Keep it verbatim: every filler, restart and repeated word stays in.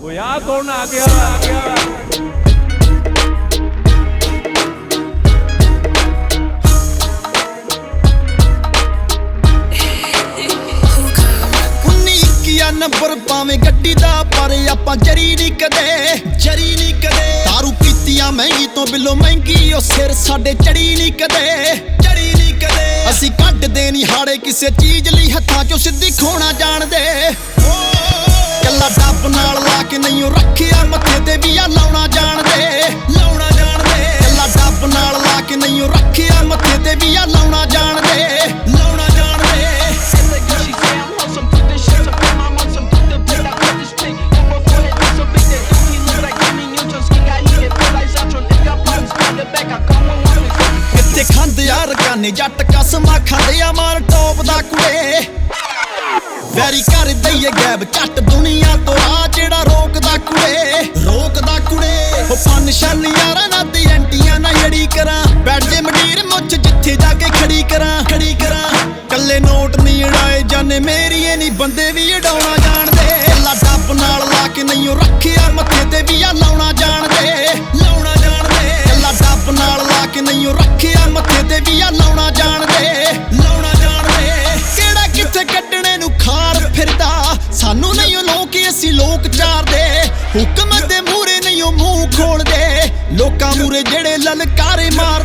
वो यार कौन आ गया आ गया नंबर पावे गड्डी दा पर आपां जरी नहीं कदे जरी नहीं कदे दारू पीतियां महंगी तो बिलो महंगी ओ सिर साडे चढ़ी नहीं कदे चढ़ी नहीं कदे असी कड्डदे नहीं हाड़े किसे चीज लई हत्थां चों सिद्धी खोना जाणदे कल्ला डब नाल ला के नहीं रखिया मत्थे ते भी आ लाउणा जाणदे लाउणा जाणदे कल्ला डब नाल ला के नहीं रखिया मत्थे ते भी आ लाउणा जाणदे लाउणा जाणदे खांदे यार गाने जट कसमा खांदे आ मार टॉप दा कुड़े वैरी कर दईए गैब झट दुनिया तो आ जेड़ा रोकदा कुड़े रोकदा कुड़े ओ फन शन यारा ना ते एंटियां ना जड़ी करा बैठ जे मडीर मुੱਛ जिथे जाके खड़ी करा खड़ी करा कल्ले नोट नहीं उड़ाए जाने मेरी नहीं बंदे भी उड़ाउणा जाणदे ला डब नाल ला के नहीं रखिया मत्थे ते भी आ लाउणा जाणदे लाउणा जाणदे ला डब नाल ला के नहीं रखिया मत्थे ते भी आ लाउणा जाणदे लाउणा जाणदे किहड़ा किथे कड्डणे नूं खार फिरदा सानू नहीं लोक असी लोक चारदे हुक्म दे मूरे नहीं मूंह खोलदे लोकां मूरे जेड़े ललकारे मार